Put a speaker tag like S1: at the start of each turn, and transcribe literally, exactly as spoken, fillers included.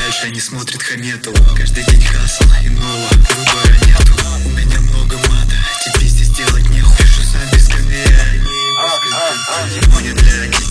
S1: дальше не смотрит Хаметова. Каждый день хасл, иного выбора нету. У меня много мата, тебе здесь делать нехуй. Пишу сам без конвейера, не для